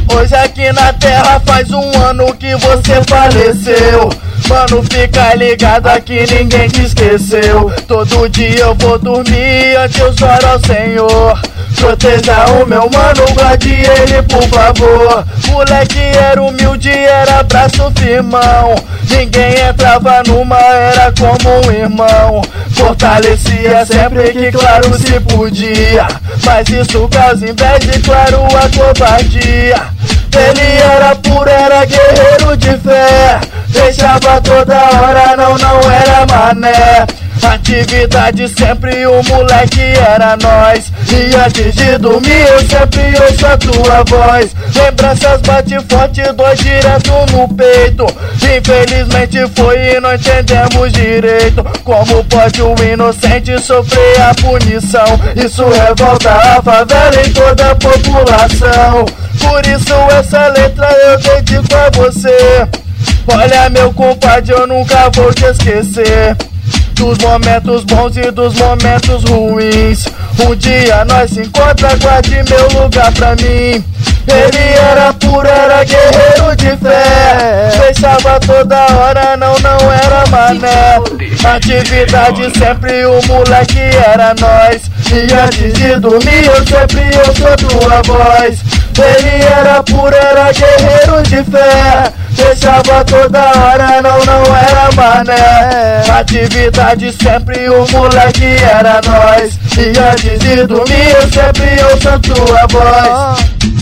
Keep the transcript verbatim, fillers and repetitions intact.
Hoje aqui na terra faz um ano que você faleceu. Mano, fica ligado aqui, ninguém te esqueceu. Todo dia eu vou dormir antes eu oro ao Senhor. Proteja o meu mano, guarde ele por favor. Moleque era humilde, era braço firmão. Ninguém entrava numa, era como um irmão. Fortalecia sempre que claro se podia, mas isso causa inveja e claro a covardia. Ele era puro, era guerreiro de fé. Deixava toda hora, não, não era mané. Atividade sempre, o moleque era nós. E antes de dormir eu sempre ouço a tua voz. Lembranças bate forte, dois direto no peito. Infelizmente foi e não entendemos direito. Como pode o inocente sofrer a punição? Isso revolta a favela em toda a população. Por isso essa letra eu dedico a você. Olha meu compadre, eu nunca vou te esquecer dos momentos bons e dos momentos ruins. Um dia nós se encontra, guarde meu lugar pra mim. Ele era puro, era guerreiro de fé. Deixava toda hora, não, não era mané. Atividade sempre, o moleque era nós. E antes de dormir eu sempre ouço a tua voz. Ele era puro, era guerreiro de fé. Deixava toda hora, não, não era mané. Atividade sempre, o moleque era nós. E antes de dormir eu sempre ouço a tua voz.